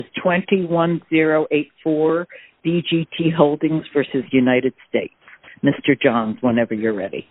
21084 BGT Holdings versus United States. Mr. Johns, whenever you're ready.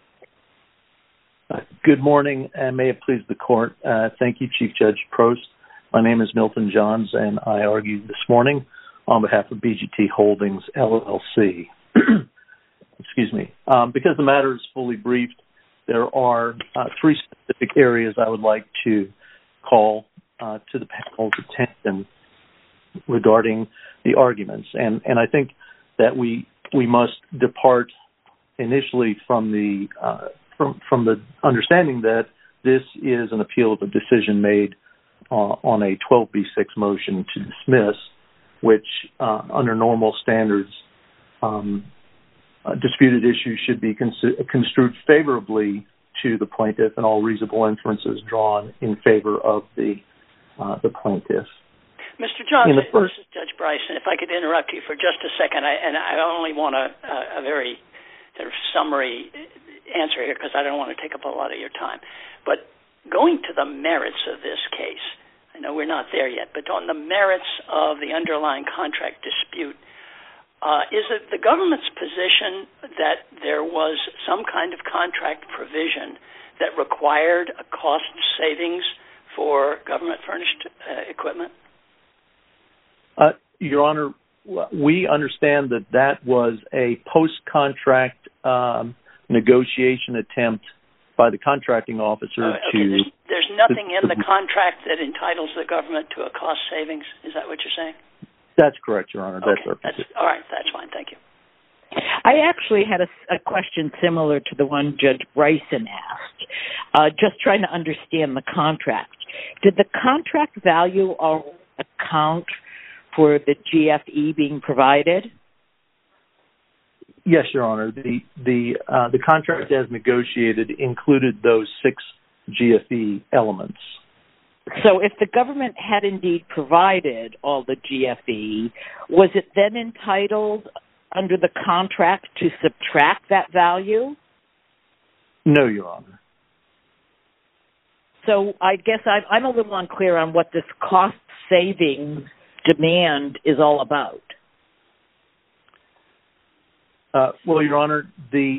Good morning, and may it please the Court. Thank you, Chief Judge Prost. My name is Milton Johns, and I argue this morning on behalf of BGT Holdings, LLC. Excuse me. Because the matter is fully briefed, there are three specific areas I would like to call to the panel's attention regarding the arguments. And I think that we must depart initially from the understanding that this is an appeal of a decision made on a 12b6 motion to dismiss, which under normal standards, disputed issues should be construed favorably to the plaintiff and all reasonable inferences drawn in favor of the plaintiff. Mr. Johns, this is Judge Bryson. If I could interrupt you for just a second, I only want a very sort of summary answer here because I don't want to take up a lot of your time. But going to the merits of this case, I know we're not there yet, but on the merits of the underlying contract dispute, is it the government's position that there was some kind of contract provision that required a cost savings for government-furnished equipment? Your Honor, we understand that was a post-contract negotiation attempt by the contracting officer to... There's nothing in the contract that entitles the government to a cost savings? Is that what you're saying? That's correct, Your Honor. Okay. All right, that's fine. Thank you. I actually had a question similar to the one Judge Bryson asked, just trying to understand the contract. Did the contract value account for the GFE being provided? Yes, Your Honor. The contract as negotiated included those 6 GFE elements. So if the government had indeed provided all the GFE, was it then entitled under the contract to subtract that value? No, Your Honor. So I guess I'm a little unclear on what this cost savings demand is all about. Well, Your Honor, the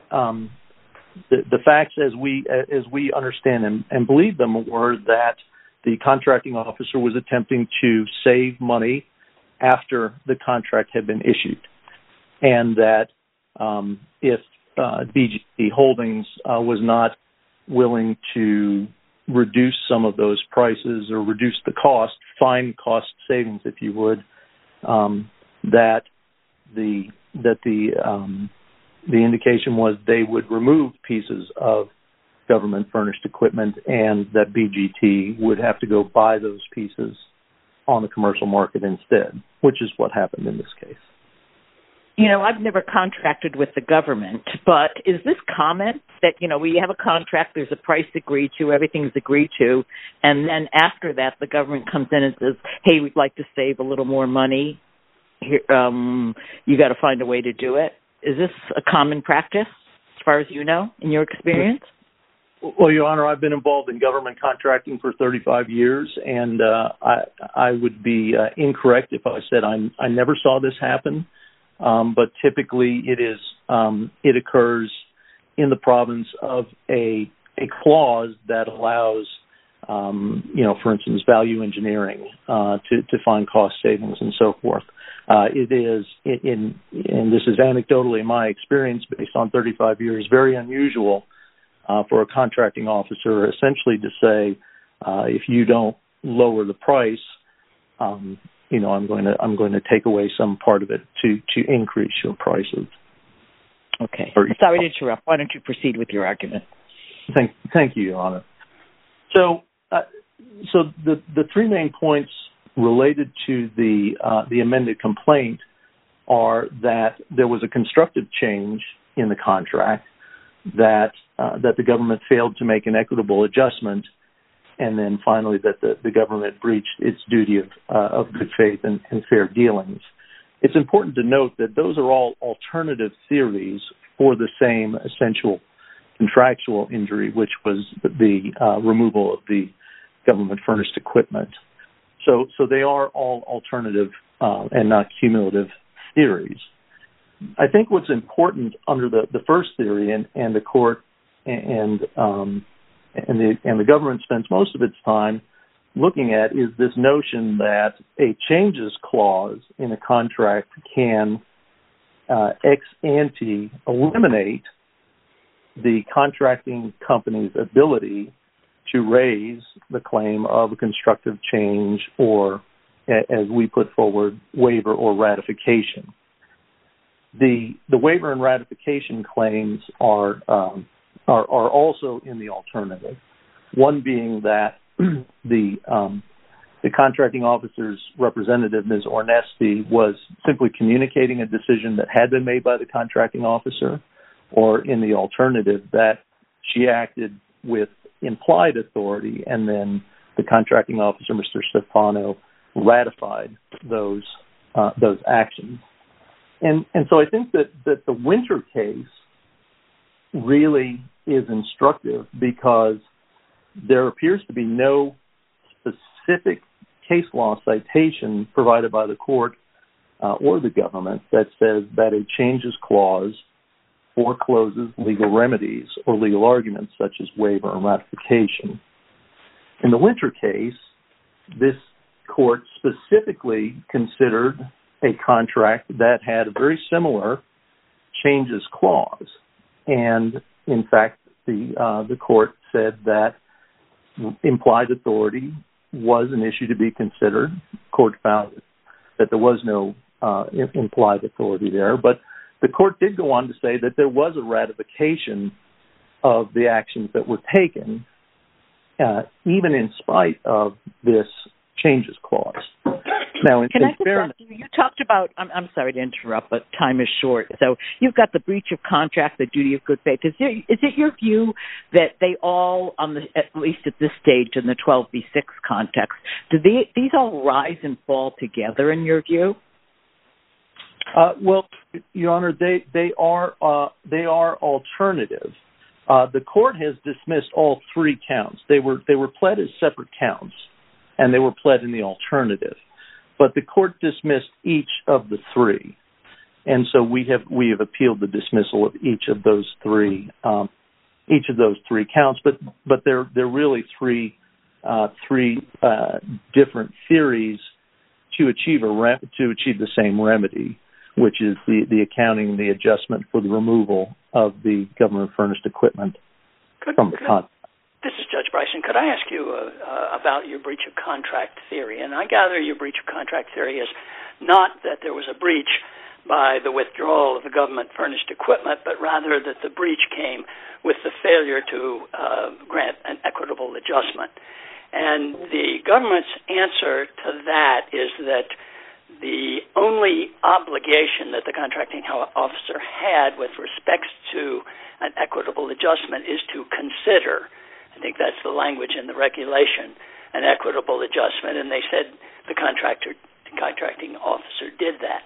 facts as we understand and believe them were that the contracting officer was attempting to save money after the contract had been issued, and that if BGT Holdings was not willing to reduce some of those prices or reduce the cost, find cost savings, if you would, that the indication was they would remove pieces of government-furnished equipment and that BGT would have to go buy those pieces on the commercial market instead, which is what happened in this case. You know, I've never contracted with the government, but is this common that, you know, we have a contract, there's a price agreed to, everything's agreed to, and then after that the government comes in and says, hey, we'd like to save a little more money, here, you got to find a way to do it. Is this a common practice as far as you know, in your experience? Well, Your Honor, I've been involved in government contracting for 35 years, and I would be incorrect if I said I never saw this happen. But typically it occurs in the province of a clause that allows, for instance, value engineering to find cost savings and so forth. It is, and this is anecdotally my experience based on 35 years, very unusual for a contracting officer essentially to say, if you don't lower the price, I'm going to take away some part of it to increase your prices. Okay. Sorry to interrupt. Why don't you proceed with your argument? Thank you, Your Honor. So the 3 main points related to the amended complaint are that there was a constructive change in the contract, that the government failed to make an equitable adjustment, and then finally that the government breached its duty of good faith and fair dealings. It's important to note that those are all alternative theories for the same essential contractual injury, which was the removal of the government-furnished equipment. So they are all alternative and not cumulative theories. I think what's important under the first theory, and the court and the government spends most of its time looking at, is this notion that a changes clause in a contract can ex ante eliminate the contracting company's ability to raise the claim of a constructive change, or, as we put forward, waiver or ratification. The waiver and ratification claims are also in the alternative. One being that the contracting officer's representative, Ms. Ornesti, was simply communicating a decision that had been made by the contracting officer, or in the alternative, that she acted with implied authority, and then the contracting officer, Mr. Stefano, ratified those actions. And so I think that the Winter case really is instructive, because there appears to be no specific case law citation provided by the court or the government that says that a changes clause forecloses legal remedies or legal arguments such as waiver and ratification. In the Winter case, this court specifically considered a contract that had a very similar changes clause. And in fact, the court said that implied authority was an issue to be considered. The court found that there was no implied authority there, but the court did go on to say that there was a ratification of the actions that were taken, even in spite of this changes clause. Now, can I just ask you talked about, I'm sorry to interrupt, but time is short. So you've got the breach of contract, the duty of good faith. Is it your view that they all, at least at this stage in the 12b6 context, do these all rise and fall together in your view? Well, Your Honor, they are alternative. The court has dismissed all three counts. They were pled as separate counts, and they were pled in the alternative. But the court dismissed each of the three, and so we have appealed the dismissal of each of those three counts. But they're really three different theories to achieve the same remedy, which is the accounting, the adjustment for the removal of the government furnished equipment from the contract. This is Judge Bryson. Could I ask you about your breach of contract theory? And I gather your breach of contract theory is not that there was a breach by the withdrawal of the government furnished equipment, but rather that the breach came with the failure to grant an equitable adjustment. And the government's answer to that is that the only obligation that the contracting officer had with respect to an equitable adjustment is to consider, I think that's the language in the regulation, an equitable adjustment, and they said the contracting officer did that.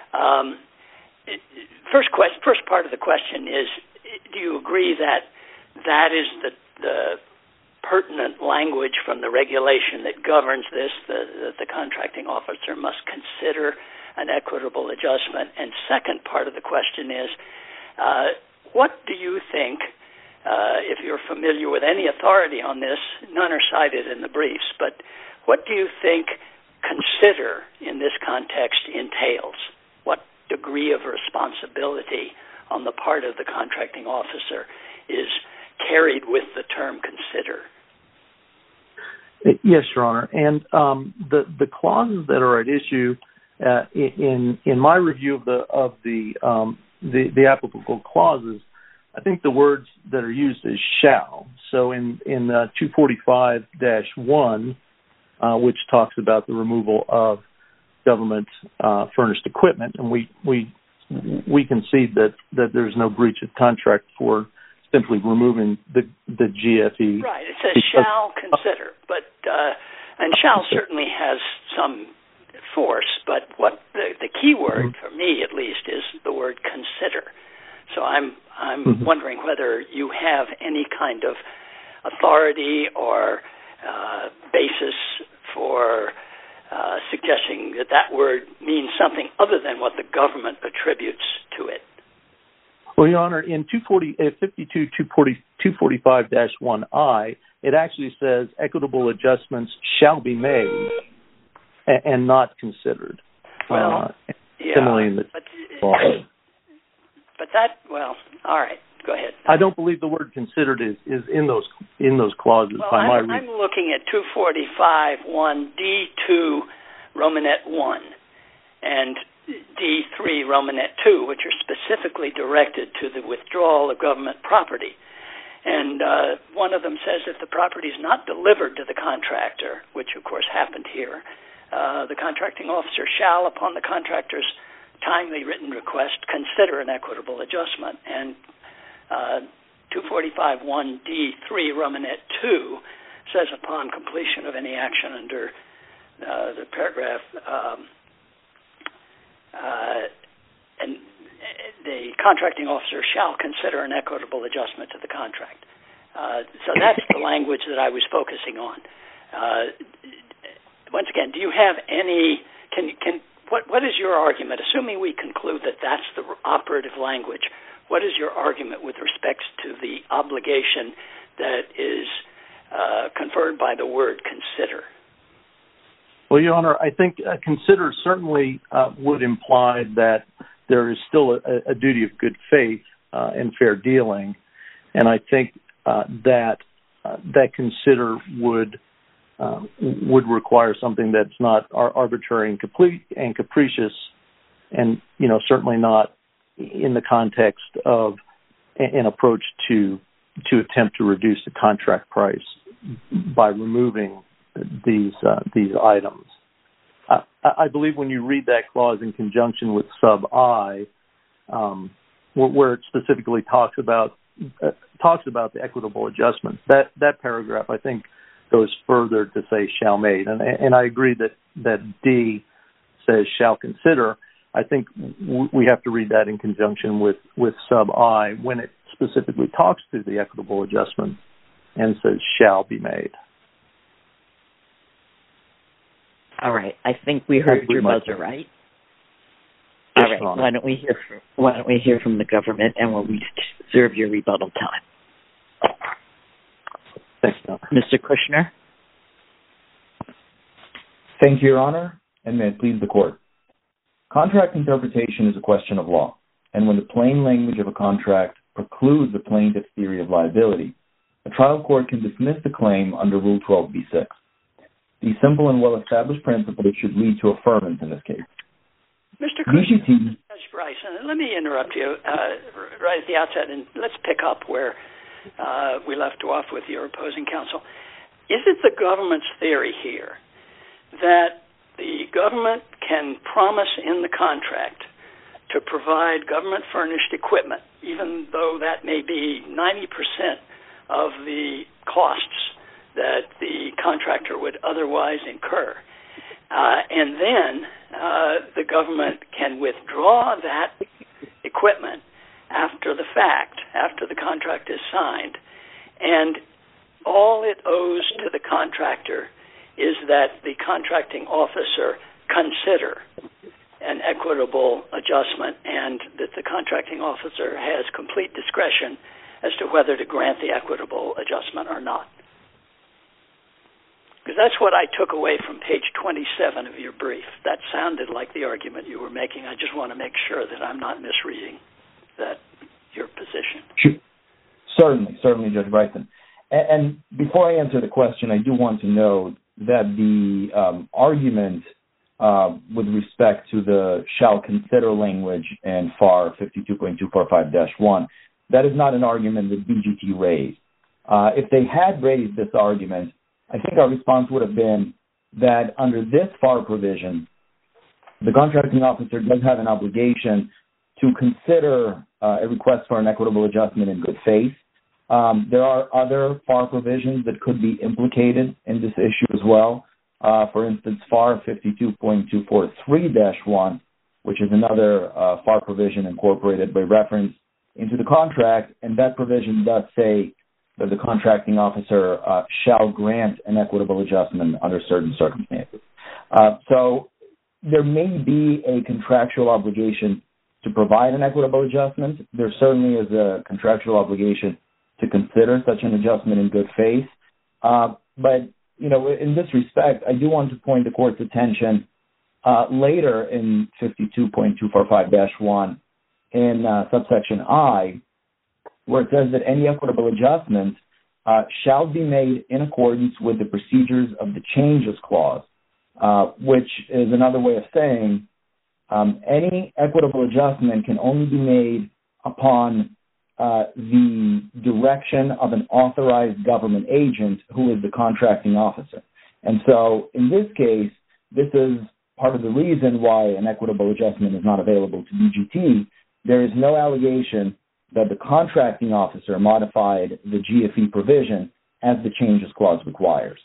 First part of the question is, do you agree that that is the pertinent language from the regulation that governs this, that the contracting officer must consider an equitable adjustment? And second part of the question is, what do you think, if you're familiar with any authority on this, none are cited in the briefs, but what do you think consider in this context entails? What degree of responsibility on the part of the contracting officer is carried with the term consider? Yes, Your Honor. And the clauses that are at issue in my review of the applicable clauses, I think the words that are used is shall. So in 245-1, which talks about the removal of government furnished equipment, and we concede that there's no breach of contract for simply removing the GFE. Right. It says shall consider, but and shall certainly has some force, but what the key word for me at least is the word consider. So I'm wondering whether you have any kind of authority or basis for suggesting that word means something other than what the government attributes to it. Well, Your Honor, in 245-1I, it actually says equitable adjustments shall be made and not considered. Well, similarly in the law. But that, well, all right, go ahead. I don't believe the word "considered" is in those clauses. Well, I'm looking at 245-1D2 Romanet 1 and D3 Romanet 2, which are specifically directed to the withdrawal of government property. And one of them says if the property is not delivered to the contractor, which of course happened here, the contracting officer shall, upon the contractor's timely written request, consider an equitable adjustment. And 245-1D3 Romanet 2 says upon completion of any action under the paragraph, and the contracting officer shall consider an equitable adjustment to the contract. So that's the language that I was focusing on. Once again, do you have any? What is your argument? Assuming we conclude that that's the operative language, what is your argument with respect to the obligation that is conferred by the word "consider"? Well, Your Honor, I think "consider" certainly would imply that there is still a duty of good faith and fair dealing, and I think that "consider" would require something that's not arbitrary and complete and capricious, and certainly not in the context of an approach to attempt to reduce the contract price by removing these items. I believe when you read that clause in conjunction with sub I, where it specifically talks about the equitable adjustments, that paragraph I think goes further to say "shall made," and I agree that D says "shall consider." I think we have to read that in conjunction with sub I when it specifically talks to the equitable adjustment and says "shall be made." All right. I think we heard your buzzer, right? All right. Why don't we hear from the government, and we'll reserve your rebuttal time. Thanks, Your Honor. Mr. Kushner. Thank you, Your Honor, and may it please the Court. Contract interpretation is a question of law, and when the plain language of a contract precludes the plaintiff's theory of liability, a trial court can dismiss the claim under Rule 12b-6. These simple and well-established principles should lead to affirmance in this case. Mr. Kushner, Judge Bryson, let me interrupt you right at the outset, and let's pick up where we left off with your opposing counsel. Is it the government's theory here that the government can promise in the contract to provide government-furnished equipment, even though that may be 90% of the costs that the contractor would otherwise incur, and then the government can withdraw that equipment after the fact, after the contract is signed, and all it owes to the contractor is that the contracting officer consider an equitable adjustment and that the contracting officer has complete discretion as to whether to grant the equitable adjustment or not? Because that's what I took away from page 27 of your brief. That sounded like the argument you were making. I just want to make sure that I'm not misreading your position. Sure. Certainly, Judge Bryson. And before I answer the question, I do want to note that the argument with respect to the shall consider language in FAR 52.245-1, that is not an argument that BGT raised. If they had raised this argument, I think our response would have been that under this FAR provision, the contracting officer does have an obligation to consider a request for an equitable adjustment in good faith. There are other FAR provisions that could be implicated in this issue as well. For instance, FAR 52.243-1, which is another FAR provision incorporated by reference into the contract, and that provision does say that the contracting officer shall grant an equitable adjustment under certain circumstances. So there may be a contractual obligation to provide an equitable adjustment. There certainly is a contractual obligation to consider such an adjustment in good faith. But, in this respect, I do want to point the court's attention later in 52.245-1 in subsection I, where it says that any equitable adjustment shall be made in accordance with the procedures of the changes clause, which is another way of saying any equitable adjustment can only be made upon the direction of an authorized government agent who is the contracting officer. And so in this case, this is part of the reason why an equitable adjustment is not available to BGT. There is no allegation that the contracting officer modified the GFE provision as the changes clause requires.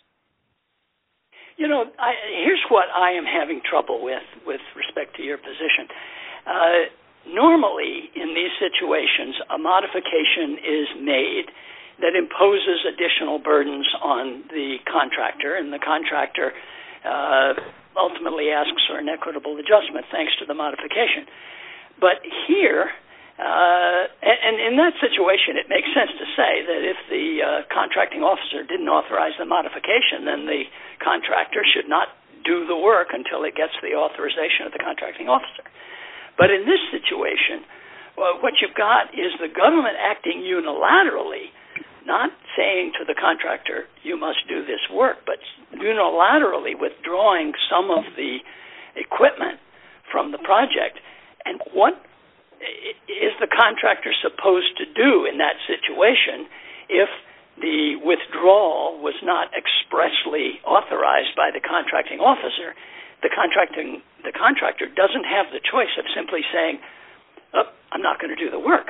Here's what I am having trouble with respect to your position. Normally, in these situations, a modification is made that imposes additional burdens on the contractor, and the contractor ultimately asks for an equitable adjustment thanks to the modification. But here, and in that situation, it makes sense to say that if the contracting officer didn't authorize the modification, then the contractor should not do the work until it gets the authorization of the contracting officer. But in this situation, what you've got is the government acting unilaterally, not saying to the contractor, you must do this work, but unilaterally withdrawing some of the equipment from the project. And what is the contractor supposed to do in that situation if the withdrawal was not expressly authorized by the contracting officer? The contractor doesn't have the choice of simply saying, I'm not going to do the work.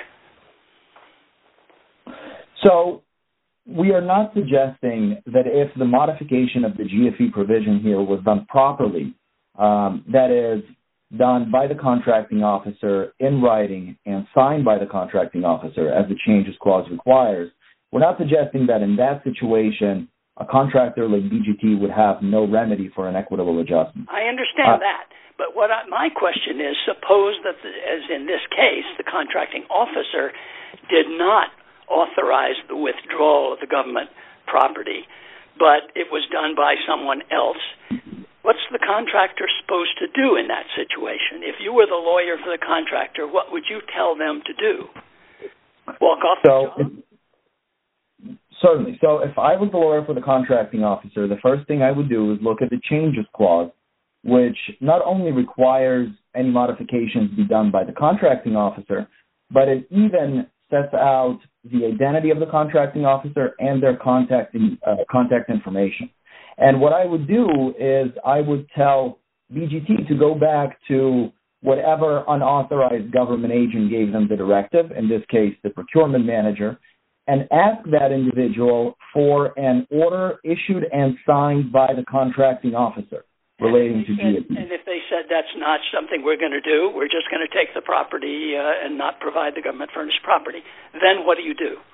So we are not suggesting that if the modification of the GFE provision here was done properly, that is done by the contracting officer in writing and signed by the contracting officer as the changes clause requires, we're not suggesting that in that situation a contractor like BGT would have no remedy for an equitable adjustment. I understand that. But my question is, suppose that, as in this case, the contracting officer did not authorize the withdrawal of the government property, but it was done by someone else. What's the contractor supposed to do in that situation? If you were the lawyer for the contractor, what would you tell them to do? Walk off the job? Certainly. So if I was the lawyer for the contracting officer, the first thing I would do is look at the changes clause, which not only requires any modifications be done by the contracting officer, but it even sets out the identity of the contracting officer and their contact information. And what I would do is I would tell BGT to go back to whatever unauthorized government agent gave them the directive, in this case the procurement manager, and ask that individual for an order issued and signed by the contracting officer relating to GFE. And if they said that's not something we're going to do, we're just going to take the property and not provide the government furnished property, then what do you do?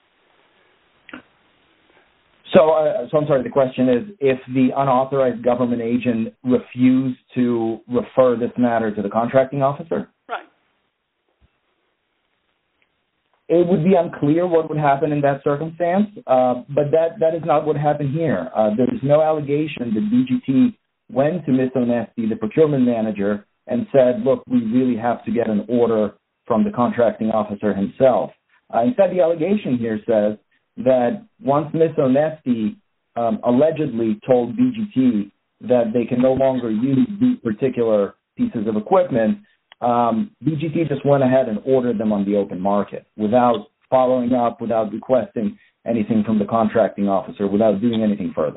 So I'm sorry, the question is, if the unauthorized government agent refused to refer this matter to the contracting officer? Right. It would be unclear what would happen in that circumstance, but that is not what happened here. There is no allegation that BGT went to Ms. Onesti, the procurement manager, and said, look, we really have to get an order from the contracting officer himself. Instead, the allegation here says that once Ms. Onesti allegedly told BGT that they can no longer use these particular pieces of equipment, BGT just went ahead and ordered them on the open market without following up, without requesting anything from the contracting officer, without doing anything further.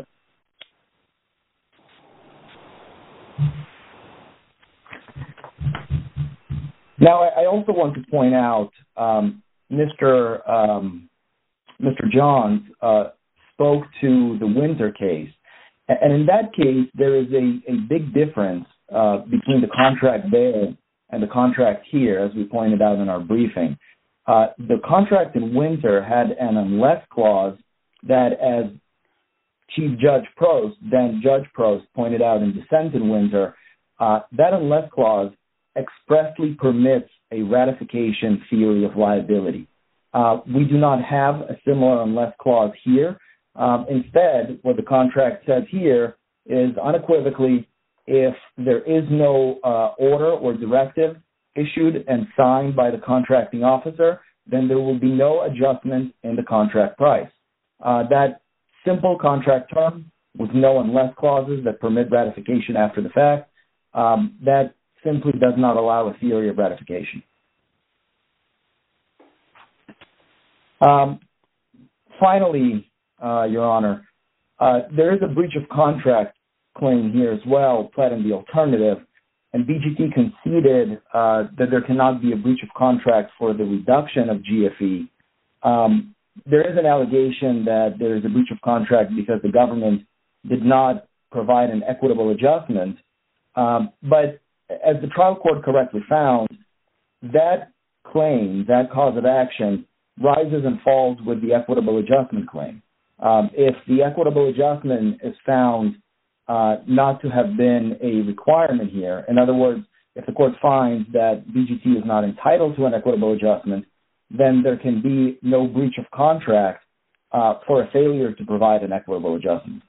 Now, I also want to point out Mr. Johns spoke to the Winter case. And in that case, there is a big difference between the contract there and the contract here, as we pointed out in our briefing. The contract in Winter had an unless clause that, as Chief Judge Prost, then Judge Prost, pointed out in dissent in Windsor, that unless clause expressly permits a ratification theory of liability. We do not have a similar unless clause here. Instead, what the contract says here is unequivocally, if there is no order or directive issued and signed by the contracting officer, then there will be no adjustment in the contract price. That simple contract term with no unless clauses that permit ratification after the fact, that simply does not allow a theory of ratification. Finally, Your Honor, there is a breach of contract claim here as well, pled in the alternative, and BGT conceded that there cannot be a breach of contract for the reduction of GFE. There is an allegation that there is a breach of contract because the government did not provide an equitable adjustment, but as the trial court correctly found, that claim, that cause of action, rises and falls with the equitable adjustment claim. If the equitable adjustment is found not to have been a requirement here, in other words, if the court finds that BGT is not entitled to an equitable adjustment, then there can be no breach of contract for a failure to provide an equitable adjustment.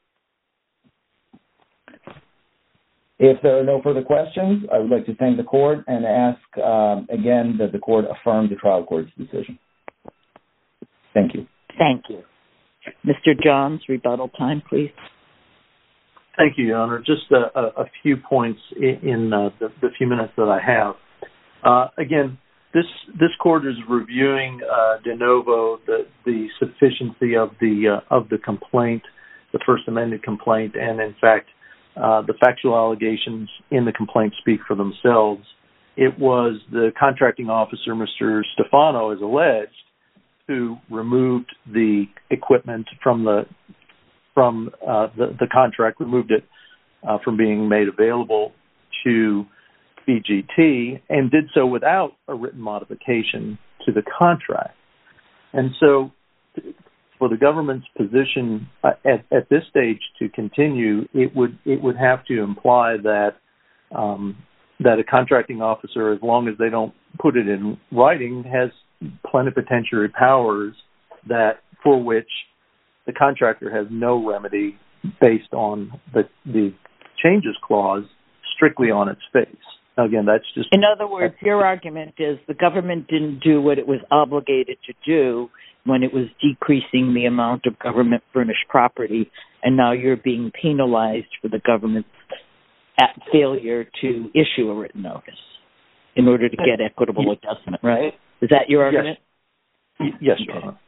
If there are no further questions, I would like to thank the court and ask again that the court affirm the trial court's decision. Thank you. Thank you. Mr. Johns, rebuttal time, please. Thank you, Your Honor. Just a few points in the few minutes that I have. Again, this court is reviewing de novo the sufficiency of the complaint, the First Amendment complaint, and in fact, the factual allegations in the complaint speak for themselves. It was the contracting officer, Mr. Stefano, as alleged, who removed the equipment from the contract, removed it from being made available to BGT, and did so without a written modification to the contract. And so for the government's position at this stage to continue, it would have to imply that a contracting officer, as long as they don't put it in writing, has plenipotentiary powers that for which the contractor has no remedy based on the changes clause strictly on its face. Again, that's just... In other words, your argument is the government didn't do what it was obligated to do when it was decreasing the amount of government-furnished property, and now you're being penalized for the government's failure to issue a written notice in order to get equitable adjustment, right? Is that your argument? Yes, Your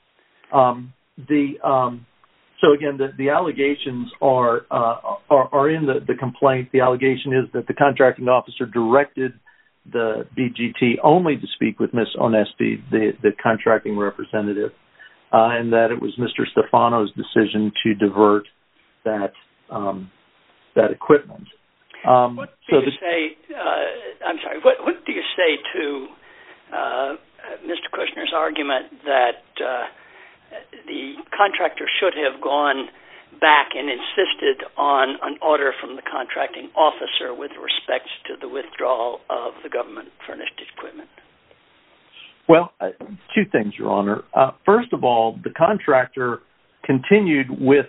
Honor. So again, the allegations are in the complaint. The allegation is that the contracting officer directed the BGT only to speak with Ms. Onesti, the contracting representative, and that it was Mr. Stefano's decision to divert that equipment. What do you say? I'm sorry. What do you say to Mr. Kushner's argument that the contractor should have gone back and insisted on an order from the contracting officer with respect to the withdrawal of the government-furnished equipment? Well, two things, Your Honor. First of all, the contractor continued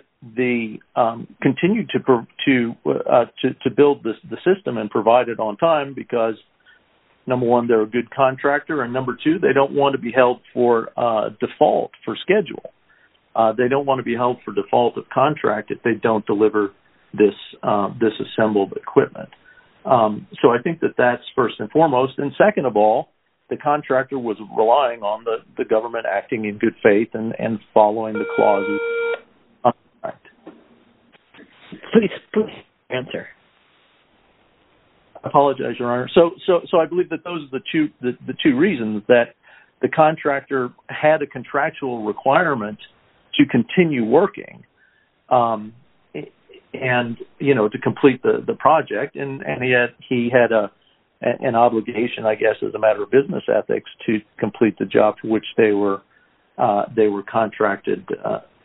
to build the system and provide it on time because, number one, they're a good contractor, and number two, they don't want to be held for default for schedule. They don't want to be held for default of contract if they don't deliver this assembled equipment. So I think that's first and foremost. And second of all, the contractor was relying on the government acting in good faith and following the clauses of the contract. Please answer. I apologize, Your Honor. So I believe that those are the two reasons that the contractor had a contractual requirement to continue working, and to complete the project, and he had an obligation, I guess, as a matter of business ethics, to complete the job for which they were contracted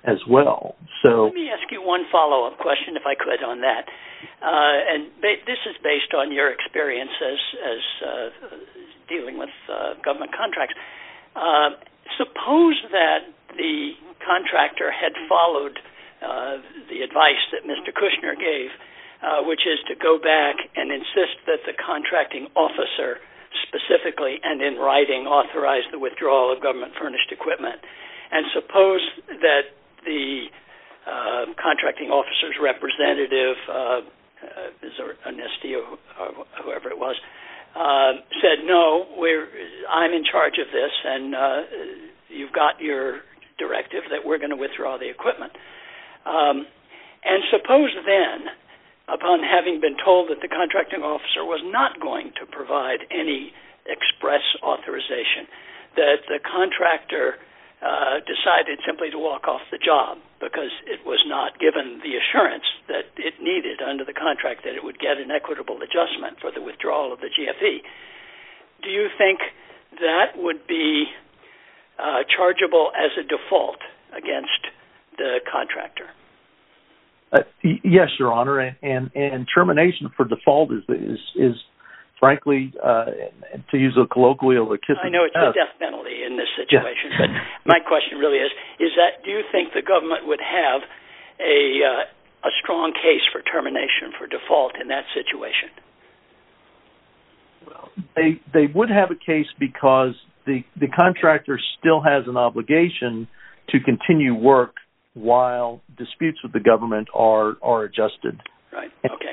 as well. So let me ask you one follow-up question, if I could, on that. And this is based on your experience as dealing with government contracts. Suppose that the contractor had followed the advice that Mr. Kushner gave, which is to go back and insist that the contracting officer specifically and in writing authorize the withdrawal of government-furnished equipment. And suppose that the contracting officer's representative, Onesti or whoever it was, said, no, I'm in charge of this, and you've got your directive that we're going to withdraw the equipment. And suppose then, upon having been told that the contracting officer was not going to provide any express authorization, that the contractor decided simply to walk off the job because it was not given the assurance that it needed under the contract that it would get an equitable adjustment for the withdrawal of the GFE. Do you think that would be chargeable as a default against the contractor? Yes, Your Honor, and termination for default is frankly, to use a colloquial, a kiss. I know it's a death penalty in this situation, but my question really is that do you think the government would have a strong case for termination for default in that situation? Well, they would have a case because the contractor still has an obligation to continue work while disputes with the government are adjusted. Right. Okay.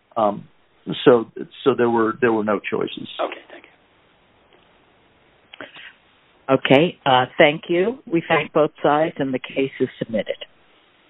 So there were no choices. Okay. Thank you. Okay. Thank you. We thank both sides, and the case is submitted.